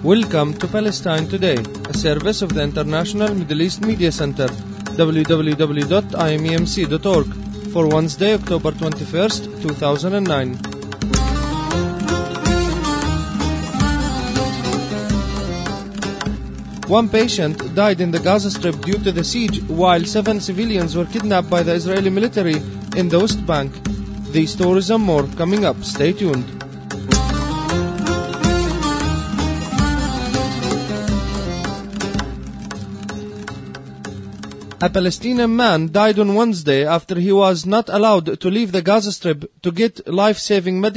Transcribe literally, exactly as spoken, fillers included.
Welcome to Palestine Today, a service of the International Middle East Media Center, w w w dot i m e m c dot org, for Wednesday, October twenty-first, two thousand nine. One patient died in the Gaza Strip due to the siege, while seven civilians were kidnapped by the Israeli military in the West Bank. These stories and more coming up. Stay tuned. A Palestinian man died on Wednesday after he was not allowed to leave the Gaza Strip to get life-saving medical